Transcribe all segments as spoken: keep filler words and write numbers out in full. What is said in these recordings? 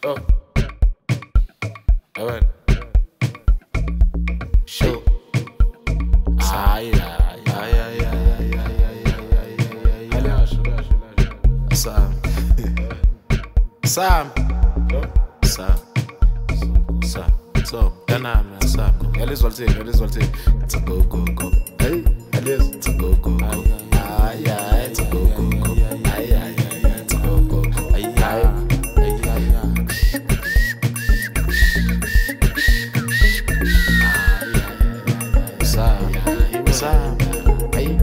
Oh. Evet. Show. Ay ay ay ay ay ay ay ay ay ay. Sam. Sam. Sam. Sam. So, dana man Sam. Yalizwa lthi, yalizwa lthi. It's a go go go. Hey, yaliz. It's a go go go. Ay ay, it's a go go go. Ay ay ay, it's a go go. Ay ay. Sam, hey,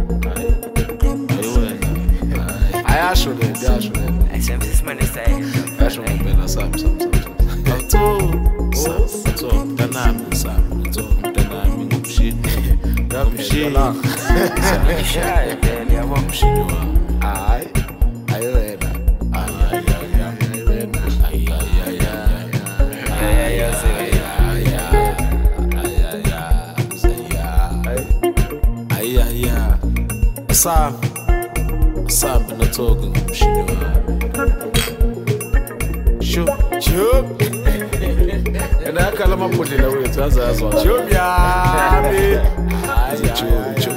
I acho dele, acho dele. É sempre esse mano está aí. Acho um pena, Sam, Sam, Sam. Eu tô, Sam, eu tô, danado, Sam, eu tô, danado, me gopshi, gopshi. Já é dele, é bom. Ai, ai, Rena, ai, ai, ai, ai, Rena, ai, ai, ai, ai, ai, ai, ai, ai. Sam, Sam, I'm not talking. Show, show. And I call him up put it away. That's as well. Show me, show, show.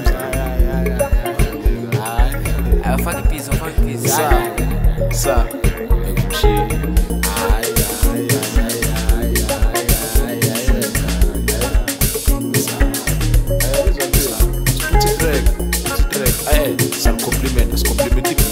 É o funk piso, o funk piso. Sam, Sam, Sam, compliment, let's compliment it.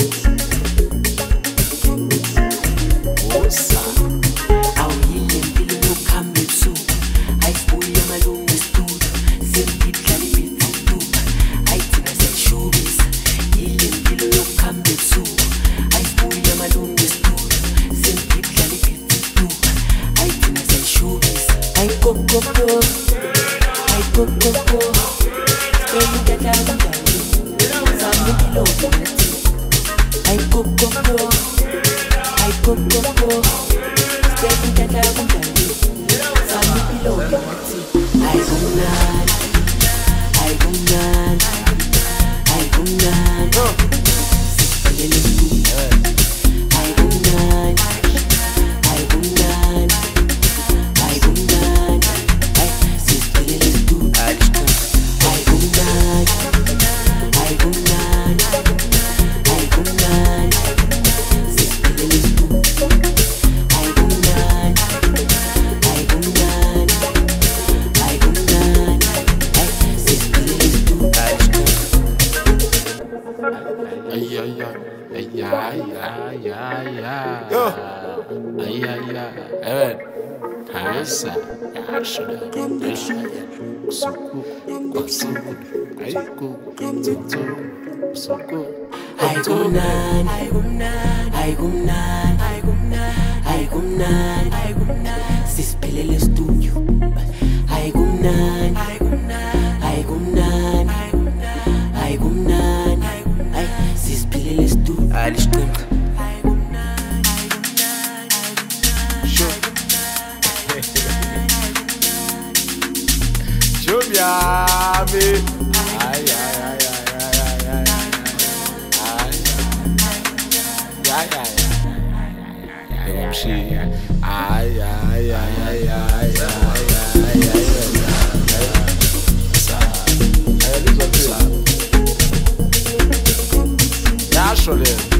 Oh, Sam. Awuyilempilo yokuhamba ebusuku ayibuye amalungu esitulo sempidlala ibhiziduka ayithina siyayishubisa yilempilo yokuhamba ebusuku ayibuye amalungu esitulo sempidlala ibhiziduka ayithina siyayishubisa ayikokoko ayikokoko emidadla I go go go, I go go go. Stepping that I want to do. Some below I go mad, I go mad, I go mad. I go mad, I go mad, I go mad. Sister, let's do. I go mad, I go mad. Ay ay ay ay ay ay ay. Yo. Ay ay ay. Evet. Haysa. Yaşlı. Suku. Suku. Ay ku. Tutu. Suku. Ay gumnan, ay gumnan, ay gumnan, ay gumnan, ay gumnan, ay gumnan. Sispelele studio. Ay gumnan, ay gumnan, ay gumnan, ay gumnan, ay gumnan, ay gumnan. Sispelele studio. Alles stimmt. Ay gumnan, ay gumnan, ay gumnan. Show. Show me, abi. Ay ay ay ay ay ay ay. Ay ay ay. Gopshi. Ay ay ay ay ay ay ay ay. Sa. Ay, listen to. Yaşlı.